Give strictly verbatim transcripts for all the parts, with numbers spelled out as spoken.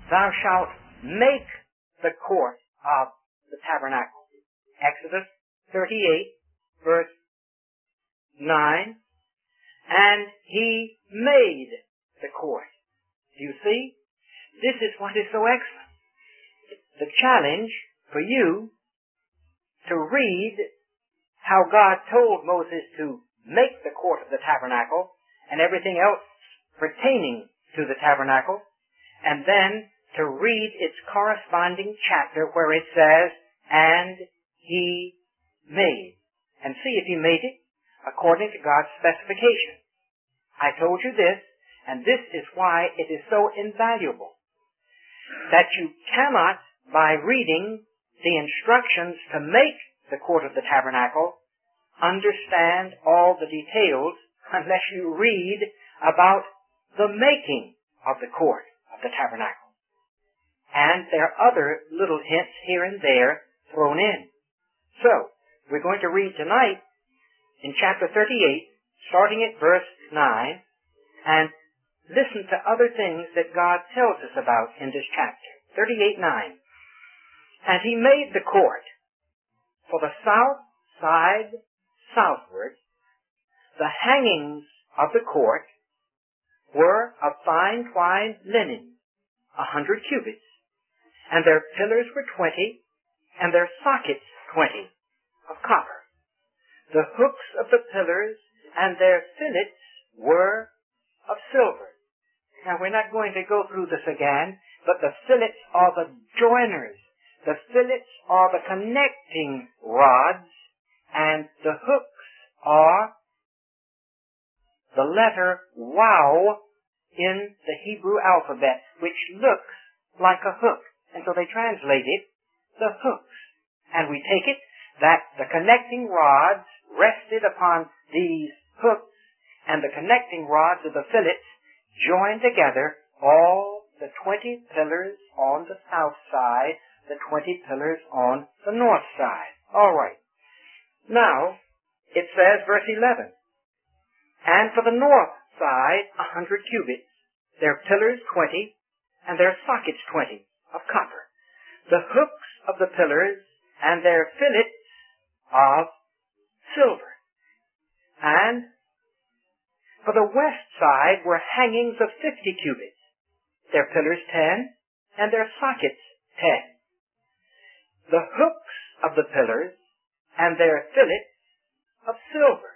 thou shalt make the court of the tabernacle. Exodus thirty-eight, verse nine. And he made the court. Do you see? This is what is so excellent. The challenge for you to read how God told Moses to make the court of the tabernacle and everything else pertaining to the tabernacle, and then to read its corresponding chapter where it says, and he made. And see if he made it according to God's specification. I told you this, and this is why it is so invaluable, that you cannot, by reading the instructions to make the court of the tabernacle, understand all the details unless you read about the making of the court of the tabernacle. And there are other little hints here and there thrown in. So, we're going to read tonight in chapter thirty-eight, starting at verse nine, and listen to other things that God tells us about in this chapter. thirty-eight nine. And he made the court for the south side southward. The hangings of the court were of fine twined linen, a hundred cubits, and their pillars were twenty, and their sockets twenty, of copper. The hooks of the pillars and their fillets were of silver. Now, we're not going to go through this again, but the fillets are the joiners. The fillets are the connecting rods, and the hooks are the letter Waw in the Hebrew alphabet, which looks like a hook. And so they translate it, the hooks. And we take it that the connecting rods rested upon these hooks, and the connecting rods of the fillets joined together all the twenty pillars on the south side, the twenty pillars on the north side. All right. Now, it says, verse eleven, and for the north side, a hundred cubits, their pillars twenty, and their sockets twenty, of copper. The hooks of the pillars and their fillets of silver. And for the west side were hangings of fifty cubits, their pillars ten, and their sockets ten. The hooks of the pillars and their fillets of silver.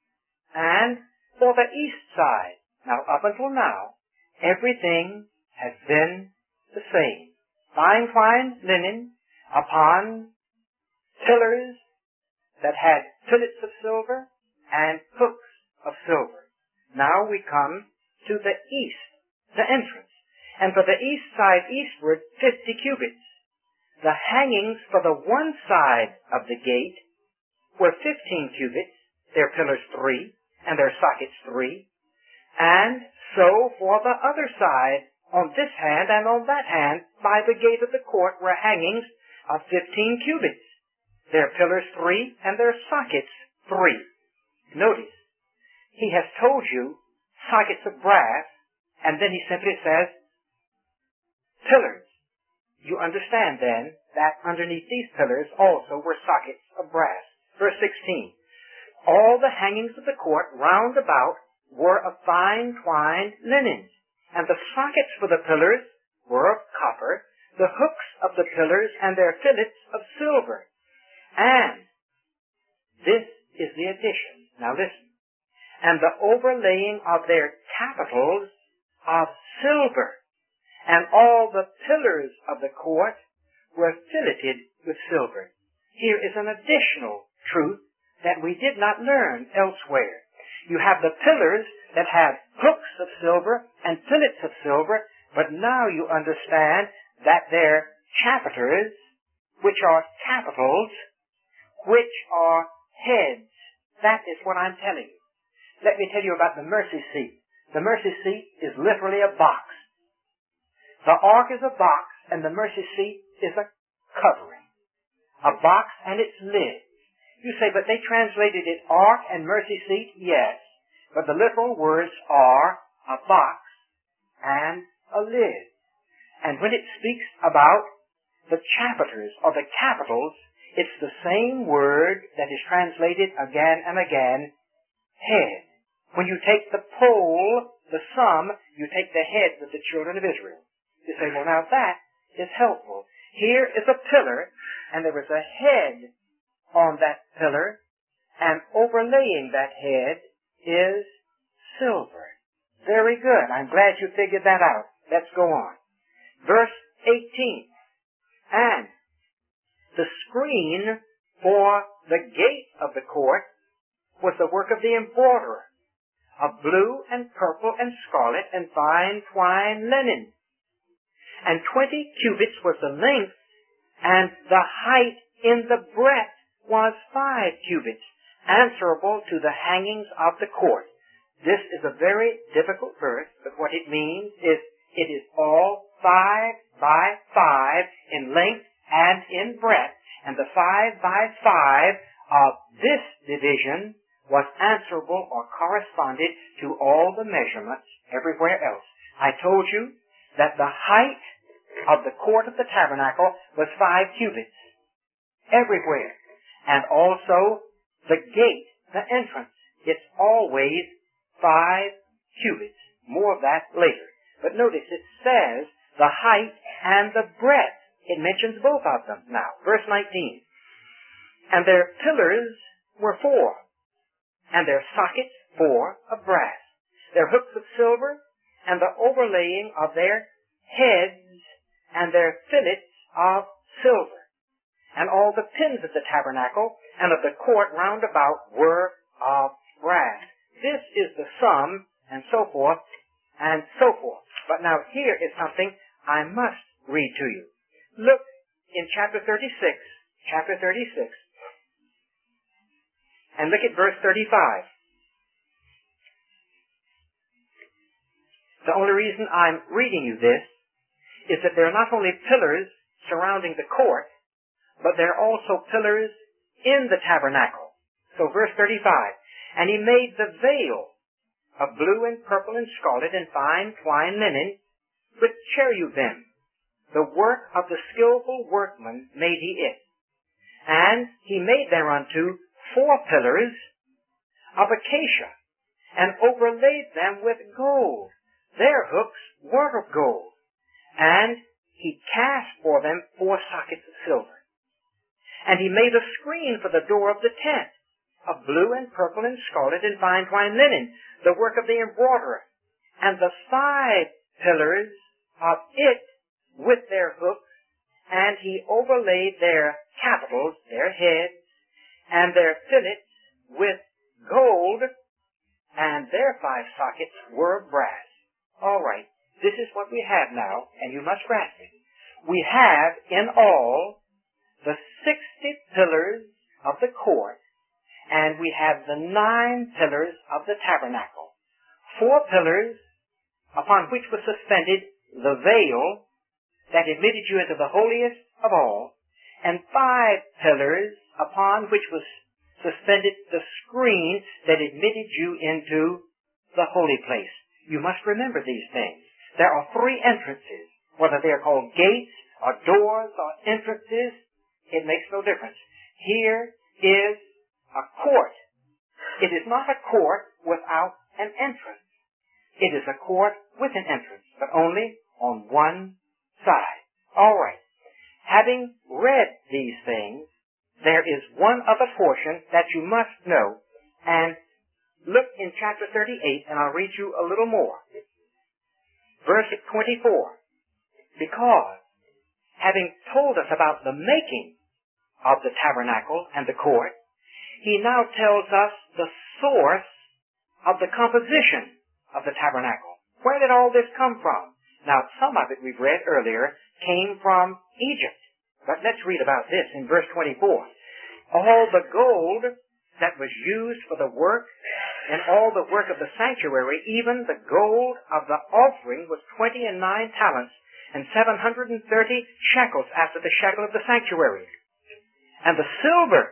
And for the east side, now up until now, everything has been the same. Fine twined linen upon pillars that had fillets of silver and hooks of silver. Now we come to the east, the entrance. And for the east side eastward, fifty cubits. The hangings for the one side of the gate were fifteen cubits, their pillars three, and their sockets three. And so for the other side, on this hand and on that hand, by the gate of the court were hangings of fifteen cubits, their pillars three, and their sockets three. Notice, he has told you sockets of brass, and then he simply says pillars. You understand then that underneath these pillars also were sockets of brass. Verse sixteen. All the hangings of the court round about were of fine twined linen, and the sockets for the pillars were of copper, the hooks of the pillars and their fillets of silver. And this is the addition. Now listen. And the overlaying of their capitals of silver, and all the pillars of the court were filleted with silver. Here is an additional truth that we did not learn elsewhere. You have the pillars that have hooks of silver and fillets of silver, but now you understand that their chapiters, which are capitals, which are heads. That is what I'm telling you. Let me tell you about the mercy seat. The mercy seat is literally a box. The ark is a box, and the mercy seat is a covering. A box and its lid. You say, but they translated it ark and mercy seat? Yes. But the literal words are a box and a lid. And when it speaks about the chapiters or the capitals, it's the same word that is translated again and again, head. When you take the pole, the sum, you take the heads of the children of Israel. You say, well, now that is helpful. Here is a pillar, and there is a head on that pillar, and overlaying that head is silver. Very good. I'm glad you figured that out. Let's go on. Verse eighteen. And the screen for the gate of the court was the work of the embroiderer, of blue and purple and scarlet and fine twined linen. And twenty cubits was the length, and the height in the breadth was five cubits, answerable to the hangings of the court. This is a very difficult verse, but what it means is it is all five by five in length and in breadth, and the five by five of this division was answerable or corresponded to all the measurements everywhere else. I told you that the height of the court of the tabernacle was five cubits everywhere. And also the gate, the entrance, it's always five cubits. More of that later. But notice it says the height and the breadth. It mentions both of them now. Verse nineteen. And their pillars were four, and their sockets four of brass, their hooks of silver, and the overlaying of their heads, and their fillets of silver. And all the pins of the tabernacle and of the court round about were of brass. This is the sum, and so forth, and so forth. But now here is something I must read to you. Look in chapter thirty-six, chapter thirty-six, and look at verse thirty-five. The only reason I'm reading you this is that there are not only pillars surrounding the court, but there are also pillars in the tabernacle. So verse thirty-five, and he made the veil of blue and purple and scarlet and fine twined linen with cherubim. The work of the skillful workman made he it. And he made thereunto four pillars of acacia, and overlaid them with gold. Their hooks were of gold. And he cast for them four sockets of silver. And he made a screen for the door of the tent, of blue and purple and scarlet and fine twined linen, the work of the embroiderer. And the five pillars of it with their hooks, and he overlaid their capitals, their heads, and their fillets with gold, and their five sockets were of brass. All right, this is what we have now, and you must grasp it. We have in all the sixty pillars of the court, and we have the nine pillars of the tabernacle. Four pillars upon which was suspended the veil that admitted you into the holiest of all, and five pillars upon which was suspended the screen that admitted you into the holy place. You must remember these things. There are three entrances. Whether they are called gates or doors or entrances, it makes no difference. Here is a court. It is not a court without an entrance. It is a court with an entrance, but only on one side. All right. Having read these things, there is one other portion that you must know. And look in chapter thirty-eight, and I'll read you a little more. Verse twenty-four. Because, having told us about the making of the tabernacle and the court, he now tells us the source of the composition of the tabernacle. Where did all this come from? Now, some of it we've read earlier came from Egypt. But let's read about this in verse twenty-four. All the gold that was used for the work and all the work of the sanctuary, even the gold of the offering, was twenty and nine talents and seven hundred and thirty shekels after the shekel of the sanctuary. And the silver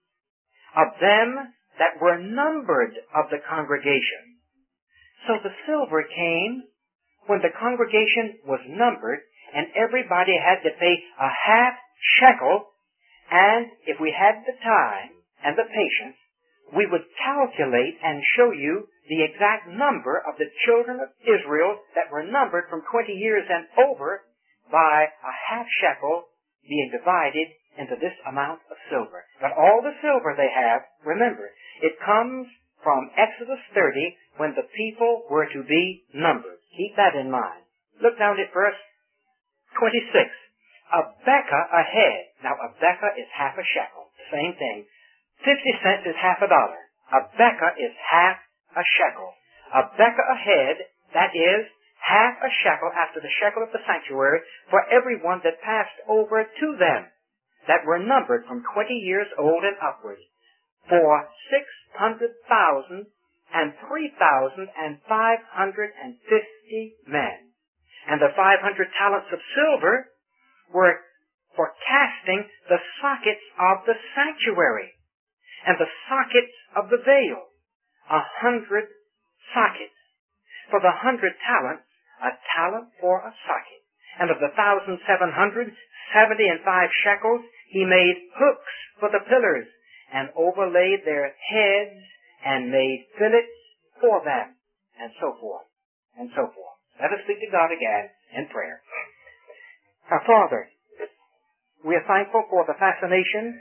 of them that were numbered of the congregation. So the silver came when the congregation was numbered, and everybody had to pay a half shekel, and if we had the time and the patience, we would calculate and show you the exact number of the children of Israel that were numbered from twenty years and over by a half shekel being divided into this amount of silver. But all the silver they have, remember, it comes from Exodus thirty when the people were to be numbered. Keep that in mind. Look down at verse twenty-six. A bekah a head. Now a bekah is half a shekel. Same thing. Fifty cents is half a dollar. A bekah is half a shekel. A bekah a head, that is, half a shekel after the shekel of the sanctuary for everyone that passed over to them, that were numbered from twenty years old and upward, for six hundred thousand and three thousand and five hundred and fifty men. And the five hundred talents of silver were for casting the sockets of the sanctuary, and the sockets of the veil, a hundred sockets. For the hundred talents, a talent for a socket. And of the thousand seven hundred, seventy and five shekels, he made hooks for the pillars, and overlaid their heads, and made fillets for them, and so forth, and so forth. Let us speak to God again in prayer. Our Father, we are thankful for the fascination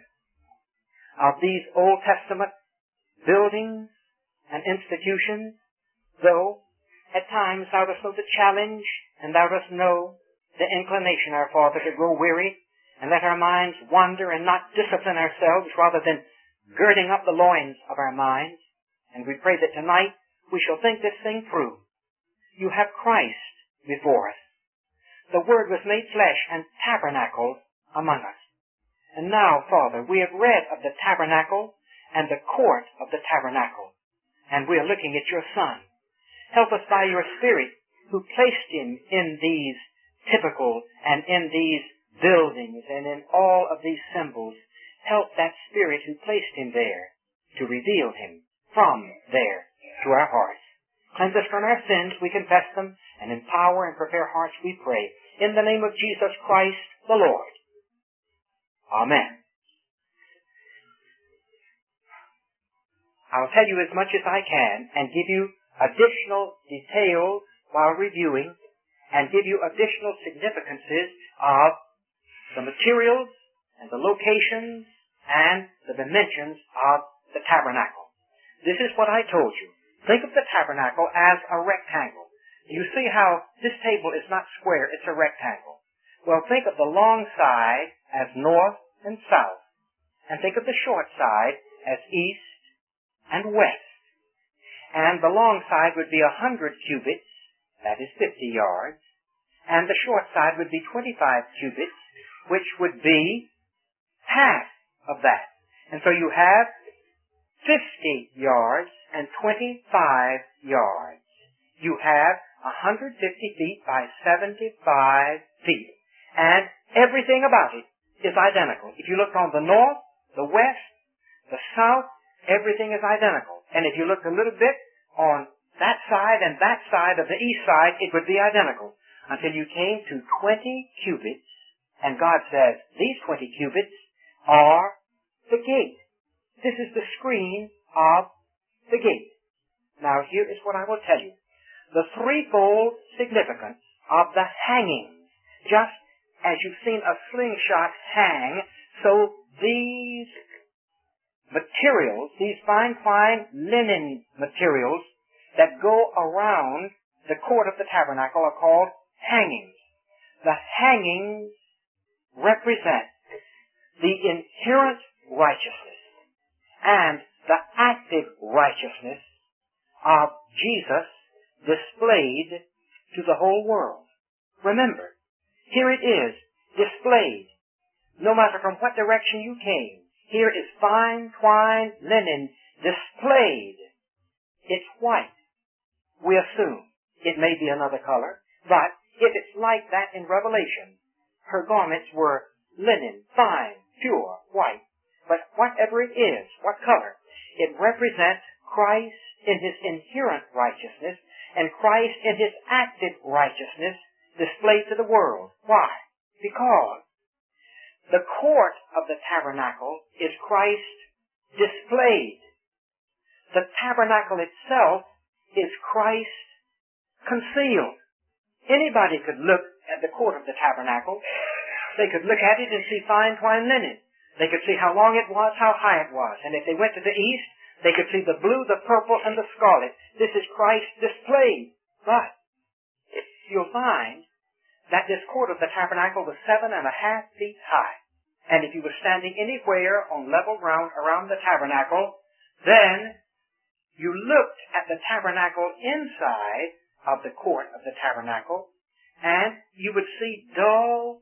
of these Old Testament buildings and institutions, though at times thou dost know the challenge, and thou dost know the inclination, our Father, to grow weary, and let our minds wander and not discipline ourselves rather than girding up the loins of our minds. And we pray that tonight we shall think this thing through. You have Christ before us. The Word was made flesh and tabernacled among us. And now, Father, we have read of the tabernacle and the court of the tabernacle, and we are looking at your Son. Help us by your Spirit, who placed him in these typical and in these buildings and in all of these symbols. Help that Spirit who placed him there to reveal him from there to our hearts. Cleanse us from our sins, we confess them, and empower and prepare hearts, we pray. In the name of Jesus Christ, the Lord. Amen. I'll tell you as much as I can and give you additional details while reviewing, and give you additional significances of the materials and the locations and the dimensions of the tabernacle. This is what I told you. Think of the tabernacle as a rectangle. You see how this table is not square, it's a rectangle. Well, think of the long side as north and south, and think of the short side as east and west. And the long side would be a hundred cubits, that is fifty yards, and the short side would be twenty-five cubits, which would be half of that. And so you have fifty yards and twenty-five yards. You have one hundred fifty feet by seventy-five feet. And everything about it is identical. If you look on the north, the west, the south, everything is identical. And if you looked a little bit on that side and that side of the east side, it would be identical. Until you came to twenty cubits, and God says, these twenty cubits are the gate. This is the screen of the gate. Now here is what I will tell you. The threefold significance of the hangings. Just as you've seen a slingshot hang, so these materials, these fine, fine linen materials that go around the court of the tabernacle are called hangings. The hangings represent the inherent righteousness and the active righteousness of Jesus displayed to the whole world. Remember, here it is displayed. No matter from what direction you came, here is fine twined linen displayed. It's white. We assume it may be another color, but if it's like that in Revelation, her garments were linen, fine, pure, white. But whatever it is, what color, it represents Christ in his inherent righteousness and Christ in his active righteousness displayed to the world. Why? Because the court of the tabernacle is Christ displayed. The tabernacle itself is Christ concealed. Anybody could look at the court of the tabernacle. They could look at it and see fine twined linen. They could see how long it was, how high it was. And if they went to the east, they could see the blue, the purple, and the scarlet. This is Christ displayed. But you'll find that this court of the tabernacle was seven and a half feet high. And if you were standing anywhere on level ground around the tabernacle, then you looked at the tabernacle inside of the court of the tabernacle, and you would see dull,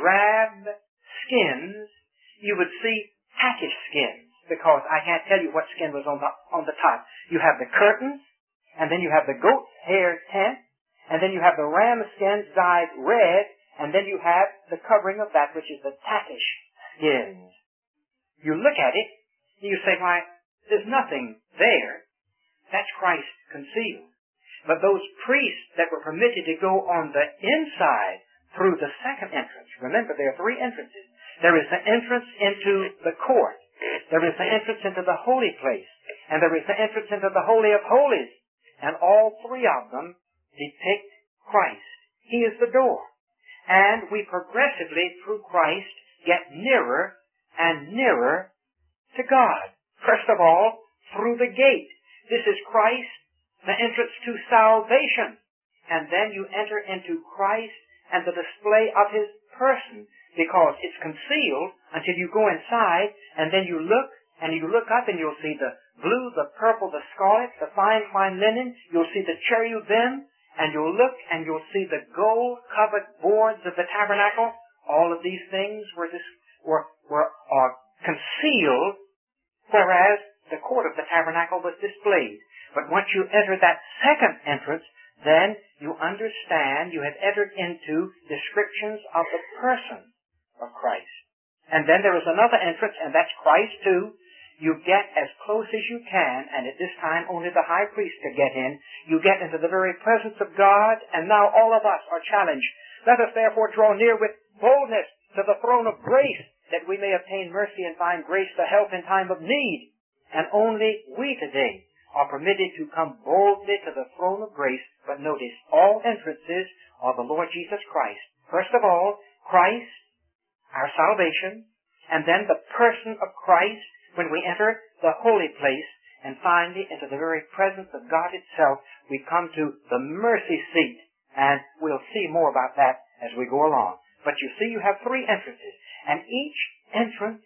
drab skins. You would see packish skins, because I can't tell you what skin was on the on the top. You have the curtains, and then you have the goat's hair tent, and then you have the ram skins dyed red, and then you have the covering of that which is the packish skins. You look at it, and you say, why, there's nothing there. That's Christ concealed. But those priests that were permitted to go on the inside through the second entrance, remember there are three entrances. There is the entrance into the court. There is the entrance into the holy place. And there is the entrance into the Holy of Holies. And all three of them depict Christ. He is the door. And we progressively, through Christ, get nearer and nearer to God. First of all, through the gate. This is Christ, the entrance to salvation. And then you enter into Christ and the display of His person, because it's concealed until you go inside, and then you look, and you look up, and you'll see the blue, the purple, the scarlet, the fine, fine linen. You'll see the cherubim, and you'll look, and you'll see the gold-covered boards of the tabernacle. All of these things were this, were were are concealed, whereas the court of the tabernacle was displayed. But once you enter that second entrance, then you understand you have entered into descriptions of the person of Christ. And then there is another entrance, and that's Christ too. You get as close as you can, and at this time only the high priest could get in. You get into the very presence of God, and now all of us are challenged. Let us therefore draw near with boldness to the throne of grace, that we may obtain mercy and find grace to help in time of need. And only we today are permitted to come boldly to the throne of grace. But notice, all entrances are the Lord Jesus Christ. First of all, Christ, our salvation, and then the person of Christ when we enter the holy place, and finally into the very presence of God itself, we come to the mercy seat, and we'll see more about that as we go along. But you see, you have three entrances, and each entrance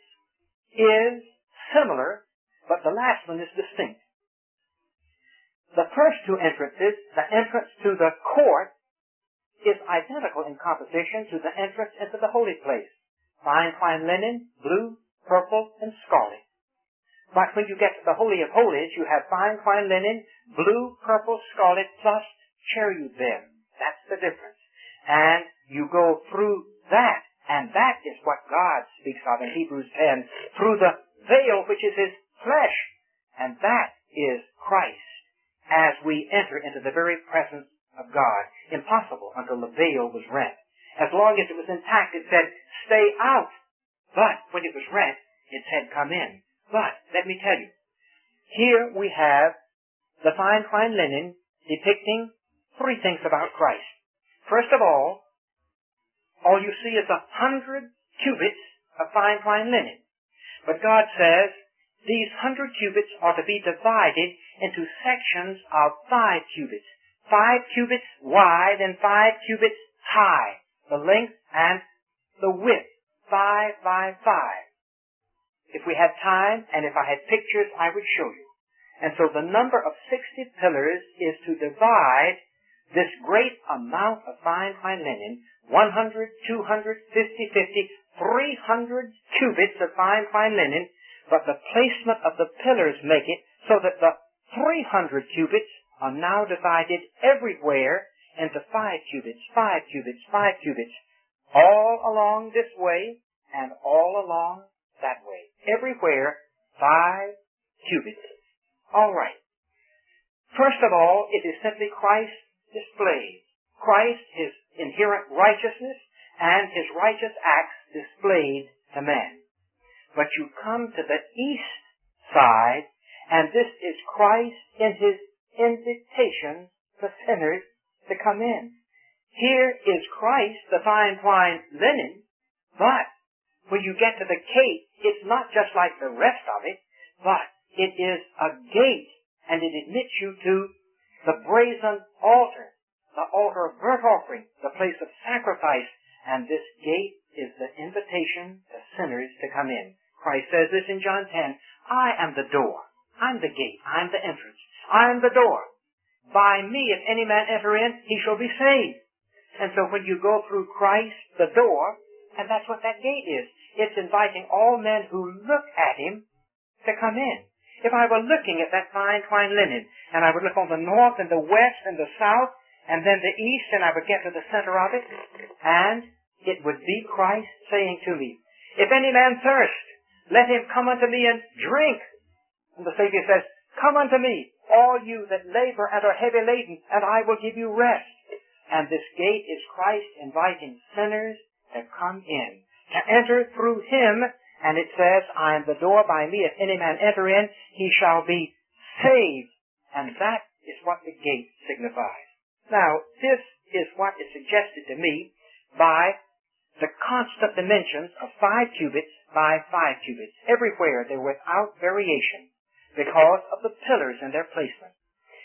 is similar, but the last one is distinct. The first two entrances, the entrance to the court, is identical in composition to the entrance into the holy place. Fine, fine linen, blue, purple, and scarlet. But when you get to the Holy of Holies, you have fine, fine linen, blue, purple, scarlet, plus cherubim. That's the difference. And you go through that, and that is what God speaks of in Hebrews ten, through the veil which is His flesh. And that is Christ, as we enter into the very presence of God. Impossible until the veil was rent. As long as it was intact, it said, stay out. But when it was rent, it said, come in. But, let me tell you, here we have the fine, fine linen depicting three things about Christ. First of all, all you see is a hundred cubits of fine, fine linen. But God says, these hundred cubits are to be divided into sections of five cubits. Five cubits wide and five cubits high. The length and the width. Five by five. If we had time, and if I had pictures, I would show you. And so the number of sixty pillars is to divide this great amount of fine, fine linen, one hundred, two hundred, fifty, fifty, three hundred cubits of fine, fine linen, but the placement of the pillars make it so that the three hundred cubits are now divided everywhere into five cubits, five cubits, five cubits, all along this way and all along that way. Everywhere, five cubits. All right. First of all, it is simply Christ displayed. Christ, His inherent righteousness and his righteous acts displayed to men. But you come to the east side, and this is Christ in his invitation to sinners to come in. Here is Christ, the fine twined linen, but when you get to the gate, it's not just like the rest of it, but it is a gate, and it admits you to the brazen altar, the altar of burnt offering, the place of sacrifice, and this gate is the invitation to sinners to come in. Christ says this in John ten, I am the door. I'm the gate. I'm the entrance. I'm the door. By me, if any man enter in, he shall be saved. And so when you go through Christ, the door, and that's what that gate is, it's inviting all men who look at him to come in. If I were looking at that fine twined linen, and I would look on the north and the west and the south, and then the east, and I would get to the center of it, and it would be Christ saying to me, if any man thirst, let him come unto me and drink. And the Savior says, come unto me, all you that labor and are heavy laden, and I will give you rest. And this gate is Christ inviting sinners to come in, to enter through him. And it says, I am the door, by me if any man enter in, he shall be saved. And that is what the gate signifies. Now, this is what is suggested to me by the constant dimensions of five cubits by five cubits. Everywhere they're without variation because of the pillars and their placement.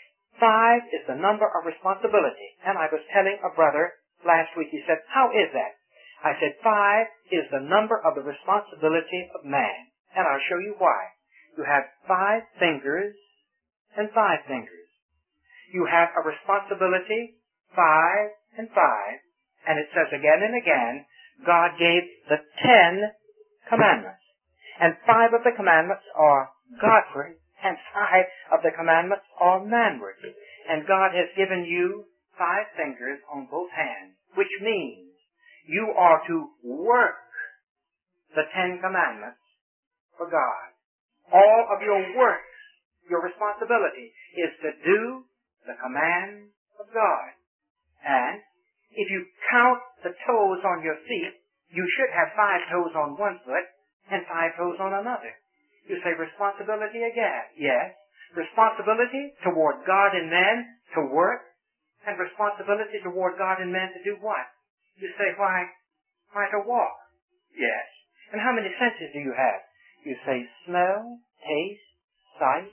Five is the number of responsibility. And I was telling a brother last week, he said, how is that? I said, five is the number of the responsibility of man. And I'll show you why. You have five fingers and five fingers. You have a responsibility, five and five. And it says again and again, God gave the ten commandments. And five of the commandments are Godward, and five of the commandments are manward. And God has given you five fingers on both hands, which means you are to work the Ten Commandments for God. All of your works, your responsibility, is to do the command of God. And if you count the toes on your feet, you should have five toes on one foot and five toes on another. You say responsibility again. Yes. Responsibility toward God and man to work, and responsibility toward God and man to do what? You say, why, why to walk? Yes. And how many senses do you have? You say smell, taste, sight,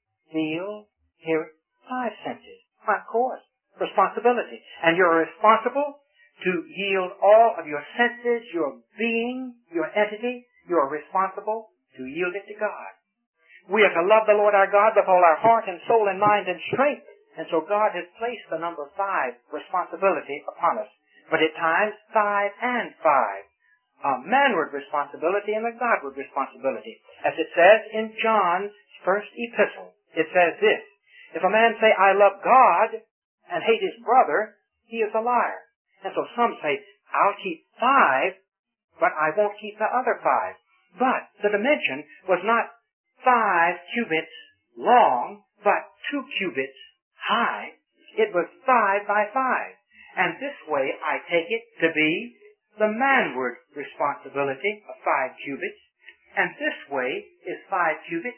feel, hear. Five senses. Why, of course. Responsibility. And you're responsible to yield all of your senses, your being, your entity. You're responsible to yield it to God. We are to love the Lord our God with all our heart and soul and mind and strength. And so God has placed the number five responsibility upon us. But at times, five and five. A manward responsibility and a Godward responsibility. As it says in John's first epistle, it says this, if a man say, I love God, and hate his brother, he is a liar. And so some say, I'll keep five, but I won't keep the other five. But the dimension was not five cubits long, but two cubits high. It was five by five. And this way I take it to be the manward responsibility of five cubits. And this way is five cubits.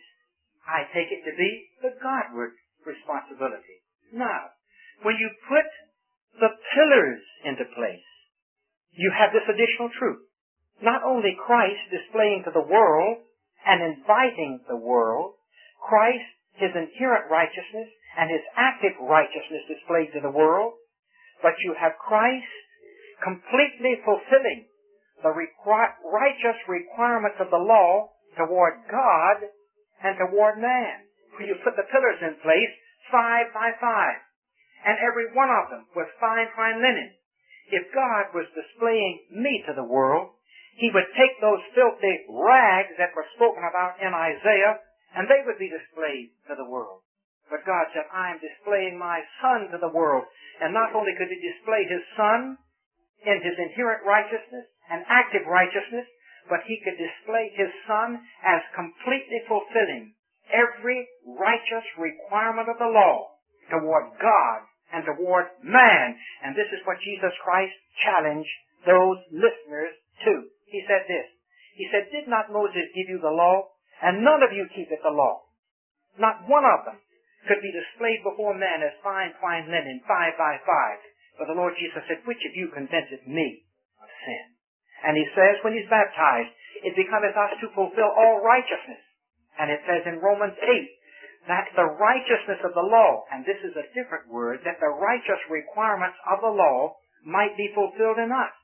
I take it to be the Godward responsibility. Now, when you put the pillars into place, you have this additional truth. Not only Christ displaying to the world and inviting the world, Christ, his inherent righteousness and his active righteousness displayed to the world, but you have Christ completely fulfilling the requi- righteous requirements of the law toward God and toward man. When you put the pillars in place, five by five, and every one of them was fine, fine linen. If God was displaying me to the world, he would take those filthy rags that were spoken about in Isaiah, and they would be displayed to the world. But God said, I am displaying my Son to the world. And not only could he display his Son in his inherent righteousness and active righteousness, but he could display his Son as completely fulfilling every righteous requirement of the law toward God and toward man. And this is what Jesus Christ challenged those listeners to. He said this. He said, did not Moses give you the law? And none of you keepeth the law. Not one of them could be displayed before men as fine twined linen, five by five. But the Lord Jesus said, which of you convinceth me of sin? And he says, when he's baptized, it becometh us to fulfill all righteousness. And it says in Romans eight, that the righteousness of the law, and this is a different word, that the righteous requirements of the law might be fulfilled in us.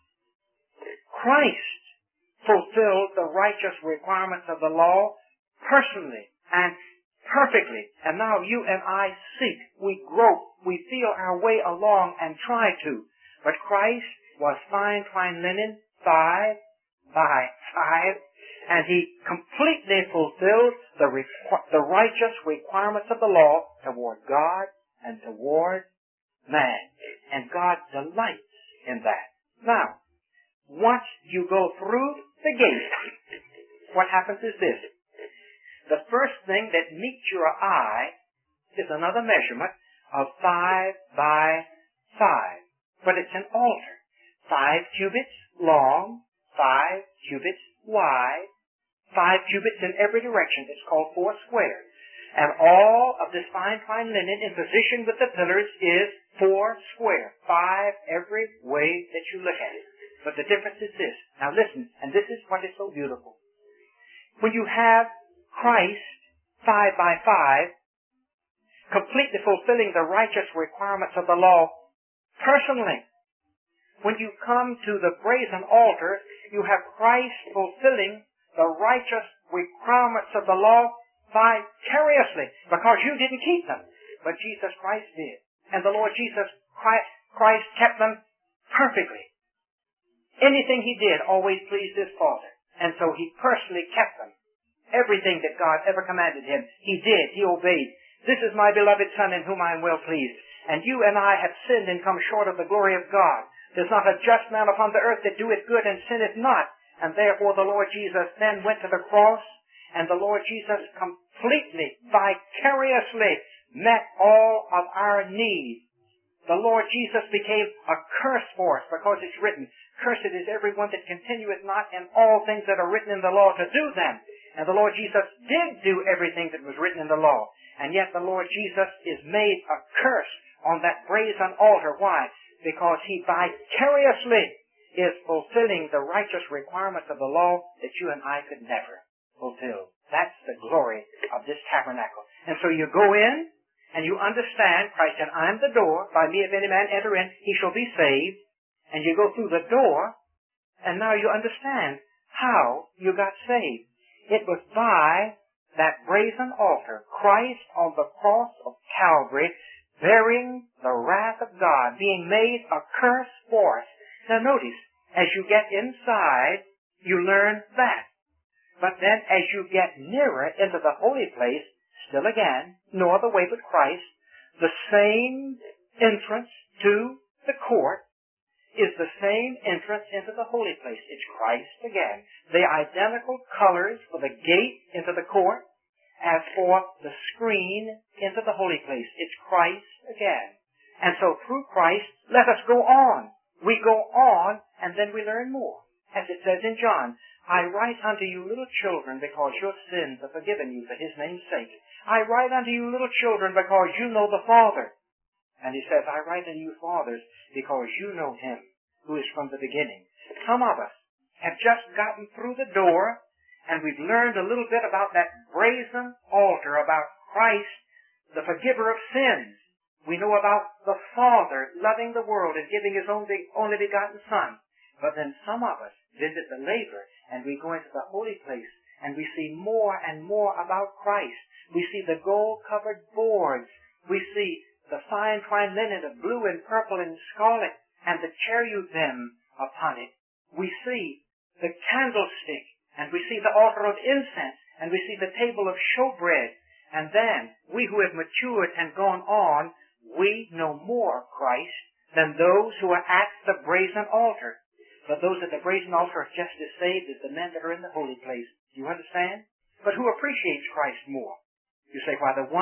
Christ fulfilled the righteous requirements of the law personally and perfectly. And now you and I seek, we grope, we feel our way along and try to. But Christ was fine twined linen, five by five, and he completely fulfilled the, requ- the righteous requirements of the law toward God and toward man. And God delights in that. Now, once you go through the gate, what happens is this. The first thing that meets your eye is another measurement of five by five. But it's an altar. Five cubits long, five cubits wide, five cubits in every direction. It's called four square. And all of this fine twined linen in position with the pillars is four square. Five every way that you look at it. But the difference is this. Now listen, and this is what is so beautiful. When you have Christ, five by five, completely fulfilling the righteous requirements of the law personally, when you come to the brazen altar, you have Christ fulfilling the righteous requirements of the law vicariously, because you didn't keep them, but Jesus Christ did. And the Lord Jesus Christ, Christ kept them perfectly. Anything he did always pleased his Father, and so he personally kept them. Everything that God ever commanded him, he did, he obeyed. This is my beloved Son in whom I am well pleased. And you and I have sinned and come short of the glory of God. There's not a just man upon the earth that doeth good and sinneth not. And therefore the Lord Jesus then went to the cross, and the Lord Jesus completely, vicariously met all of our needs. The Lord Jesus became a curse for us, because it's written, cursed is everyone that continueth not in all things that are written in the law to do them. And the Lord Jesus did do everything that was written in the law. And yet the Lord Jesus is made a curse on that brazen altar. Why? Because he vicariously is fulfilling the righteous requirements of the law that you and I could never fulfill. That's the glory of this tabernacle. And so you go in, and you understand, Christ said, I am the door. By me if any man enter in, he shall be saved. And you go through the door, and now you understand how you got saved. It was by that brazen altar, Christ on the cross of Calvary, bearing the wrath of God, being made a curse for us. Now notice, as you get inside, you learn that. But then as you get nearer into the holy place, still again, no other way but Christ, the same entrance to the court is the same entrance into the holy place. It's Christ again. The identical colors for the gate into the court as for the screen into the holy place. It's Christ again. And so through Christ, let us go on. We go on, and then we learn more. As it says in John, I write unto you little children because your sins are forgiven you for his name's sake. I write unto you little children because you know the Father. And he says, I write unto you fathers because you know him who is from the beginning. Some of us have just gotten through the door, and we've learned a little bit about that brazen altar, about Christ, the forgiver of sins. We know about the Father loving the world and giving his only, only begotten Son. But then some of us visit the laver, and we go into the holy place, and we see more and more about Christ. We see the gold-covered boards. We see the fine twined linen of blue and purple and scarlet, and the cherubim upon it. We see the candlestick, and we see the altar of incense, and we see the table of showbread. And then, we who have matured and gone on, we know more Christ than those who are at the brazen altar. But those at the brazen altar are just as saved as the men that are in the holy place. Do you understand? But who appreciates Christ more? You say, why, the one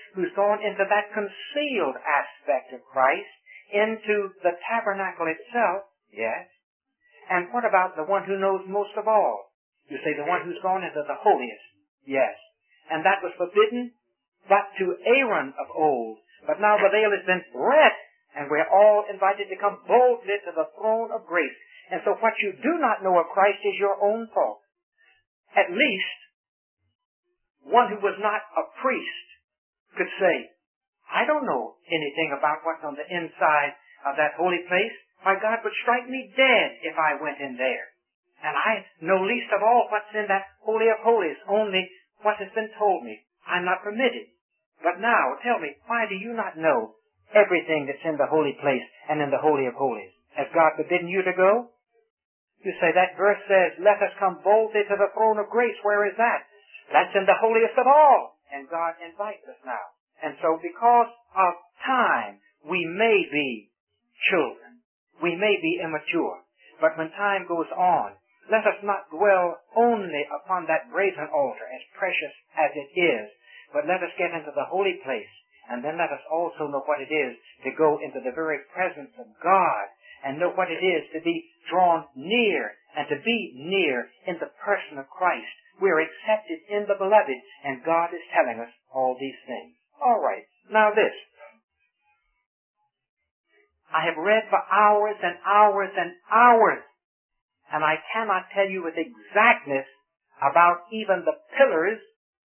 who's gone into that concealed aspect of Christ, into the tabernacle itself? Yes. And what about the one who knows most of all? You say the one who's gone into the holiest? Yes. And that was forbidden but to Aaron of old. But now the veil has been rent, and we're all invited to come boldly to the throne of grace. And so what you do not know of Christ is your own fault. At least, one who was not a priest could say, I don't know anything about what's on the inside of that holy place. Why, God would strike me dead if I went in there. And I know least of all what's in that Holy of Holies, only what has been told me. I'm not permitted. But now, tell me, why do you not know everything that's in the holy place and in the Holy of Holies? Has God forbidden you to go? You say that verse says, let us come boldly to the throne of grace. Where is that? That's in the holiest of all. And God invites us now. And so because of time, we may be children. We may be immature. But when time goes on, let us not dwell only upon that brazen altar, as precious as it is, but let us get into the holy place, and then let us also know what it is to go into the very presence of God, and know what it is to be drawn near, and to be near in the person of Christ. We are accepted in the beloved, and God is telling us all these things. All right, now this. I have read for hours and hours and hours, and I cannot tell you with exactness about even the pillars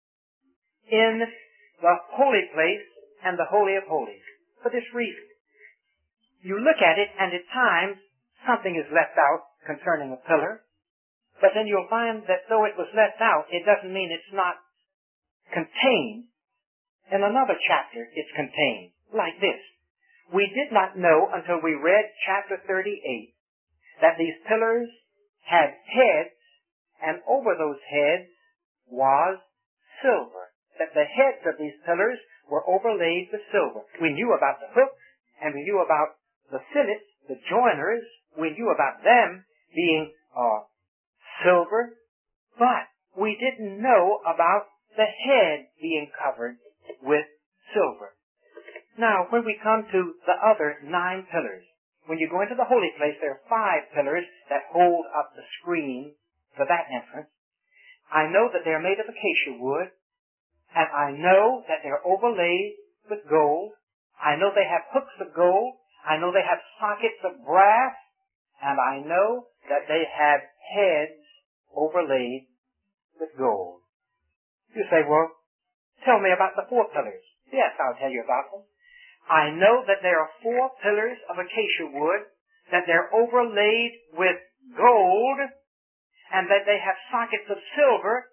in the holy place and the Holy of Holies. For this reason. You look at it, and at times something is left out concerning a pillar, but then you'll find that though it was left out, it doesn't mean it's not contained. In another chapter, it's contained, like this. We did not know until we read chapter thirty-eight that these pillars had heads, and over those heads was silver. That the heads of these pillars were overlaid with silver. We knew about the hooks, and we knew about the fillets, the joiners. We knew about them being uh, silver, but we didn't know about the head being covered with silver. Now, when we come to the other nine pillars, when you go into the holy place, there are five pillars that hold up the screen for that entrance. I know that they're made of acacia wood, and I know that they're overlaid with gold. I know they have hooks of gold. I know they have sockets of brass. And I know that they have heads overlaid with gold. You say, well, tell me about the four pillars. Yes, I'll tell you about them. I know that there are four pillars of acacia wood, that they're overlaid with gold, and that they have sockets of silver.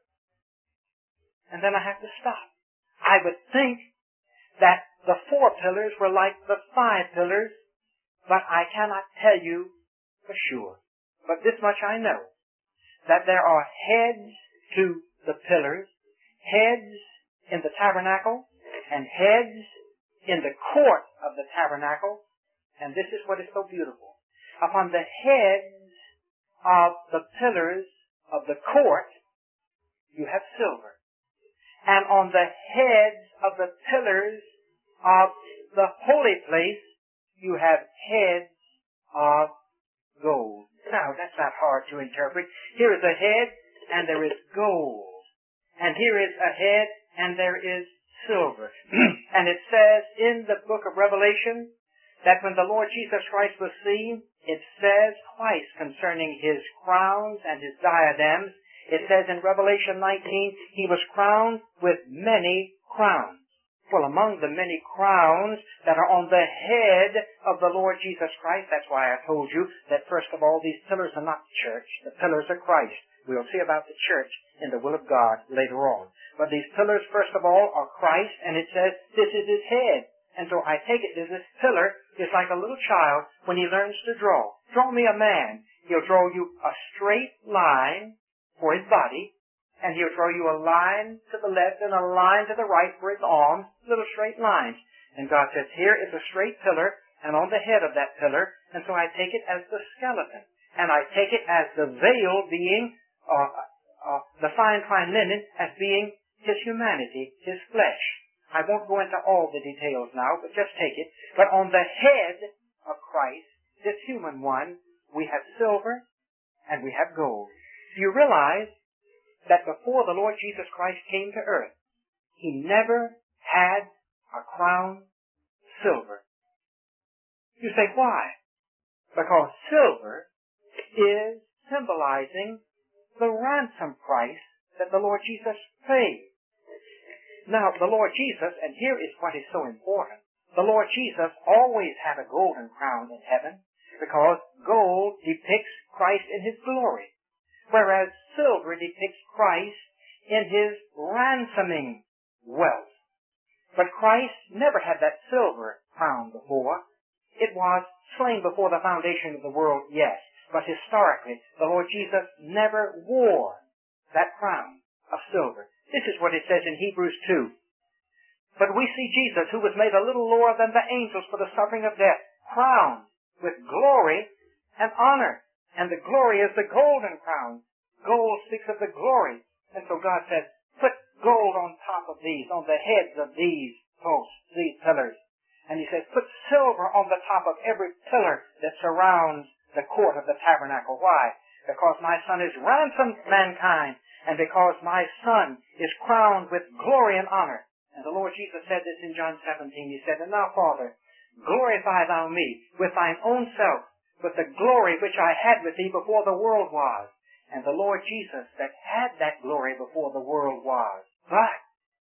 And then I have to stop. I would think that the four pillars were like the five pillars, but I cannot tell you for sure. But this much I know, that there are heads to the pillars, heads in the tabernacle, and heads in the court of the tabernacle. And this is what is so beautiful. Upon the heads of the pillars of the court, you have silver. And on the heads of the pillars of the holy place, you have heads of gold. Now, that's not hard to interpret. Here is a head, and there is gold. And here is a head, and there is silver. And it says in the book of Revelation that when the Lord Jesus Christ was seen, it says twice concerning his crowns and his diadems. It says in Revelation nineteen, he was crowned with many crowns. Well, among the many crowns that are on the head of the Lord Jesus Christ, that's why I told you that first of all, these pillars are not the church. The pillars are Christ. We'll see about the church in the will of God later on. But these pillars, first of all, are Christ, and it says this is his head. And so I take it that this pillar is like a little child when he learns to draw. Draw me a man. He'll draw you a straight line for his body, and he'll draw you a line to the left and a line to the right for his arms, little straight lines. And God says, here is a straight pillar, and on the head of that pillar, and so I take it as the skeleton. And I take it as the veil being, uh, uh, the fine, fine linen as being his humanity, his flesh. I won't go into all the details now, but just take it. But on the head of Christ, this human one, we have silver and we have gold. Do you realize that before the Lord Jesus Christ came to earth, he never had a crown silver? You say, why? Because silver is symbolizing the ransom price that the Lord Jesus paid. Now, the Lord Jesus, and here is what is so important, the Lord Jesus always had a golden crown in heaven because gold depicts Christ in his glory, whereas silver depicts Christ in his ransoming wealth. But Christ never had that silver crown before. It was slain before the foundation of the world, yes, but historically, the Lord Jesus never wore that crown of silver. This is what it says in Hebrews two. But we see Jesus, who was made a little lower than the angels for the suffering of death, crowned with glory and honor. And the glory is the golden crown. Gold speaks of the glory. And so God said, put gold on top of these, on the heads of these posts, these pillars. And he says, put silver on the top of every pillar that surrounds the court of the tabernacle. Why? Because my Son has ransomed mankind, and because my Son is crowned with glory and honor. And the Lord Jesus said this in John seventeen. He said, and now, Father, glorify thou me with thine own self, with the glory which I had with thee before the world was. And the Lord Jesus that had that glory before the world was. But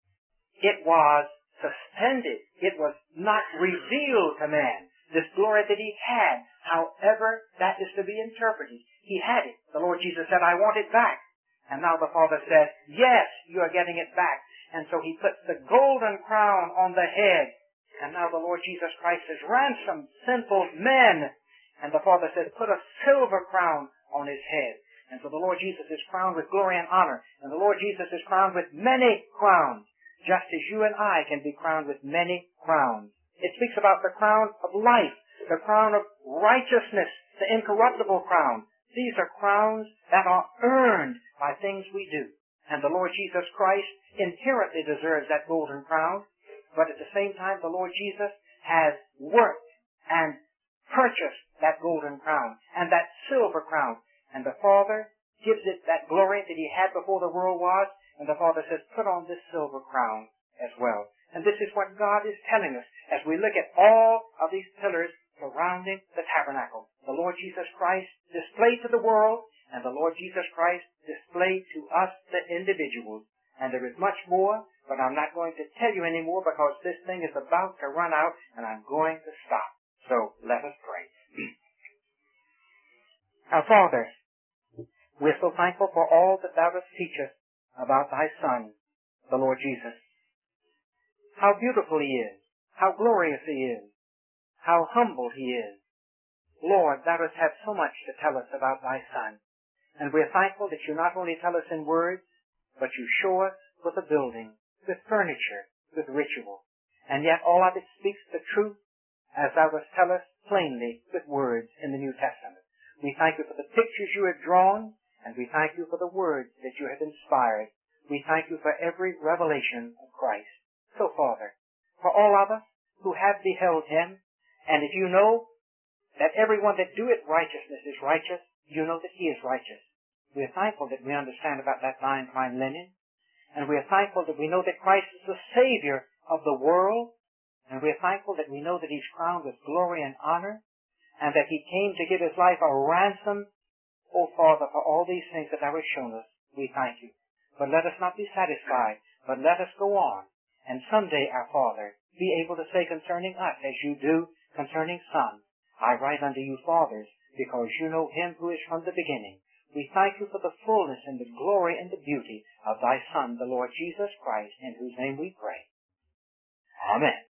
it was suspended. It was not revealed to man. This glory that he had, however that is to be interpreted. He had it. The Lord Jesus said, I want it back. And now the Father says, yes, you are getting it back. And so he puts the golden crown on the head. And now the Lord Jesus Christ has ransomed sinful men. And the Father says, put a silver crown on his head. And so the Lord Jesus is crowned with glory and honor. And the Lord Jesus is crowned with many crowns, just as you and I can be crowned with many crowns. It speaks about the crown of life, the crown of righteousness, the incorruptible crown. These are crowns that are earned by things we do. And the Lord Jesus Christ inherently deserves that golden crown. But at the same time, the Lord Jesus has worked and purchased that golden crown and that silver crown. And the Father gives it that glory that he had before the world was. And the Father says, put on this silver crown as well. And this is what God is telling us as we look at all of these pillars surrounding the tabernacle. The Lord Jesus Christ displayed to the world, and the Lord Jesus Christ displayed to us, the individuals. And there is much more, but I'm not going to tell you any more because this thing is about to run out, and I'm going to stop. So let us pray. Our Father, we're so thankful for all that thou dost teach us about thy Son, the Lord Jesus. How beautiful he is, how glorious he is, how humble he is. Lord, thou dost have so much to tell us about thy Son. And we're thankful that you not only tell us in words, but you show us with a building, with furniture, with ritual. And yet all of it speaks the truth, as thou dost tell us plainly with words in the New Testament. We thank you for the pictures you have drawn, and we thank you for the words that you have inspired. We thank you for every revelation of Christ. So, Father, for all of us who have beheld him, and if you know that everyone that doeth righteousness is righteous, you know that he is righteous. We are thankful that we understand about that fine, fine linen, and we are thankful that we know that Christ is the Savior of the world, and we are thankful that we know that he's crowned with glory and honor, and that he came to give his life a ransom. Oh, Father, for all these things that thou hast shown us, we thank you. But let us not be satisfied, but let us go on. And someday, our Father, be able to say concerning us, as you do concerning sons, I write unto you fathers, because you know him who is from the beginning. We thank you for the fullness and the glory and the beauty of thy Son, the Lord Jesus Christ, in whose name we pray. Amen.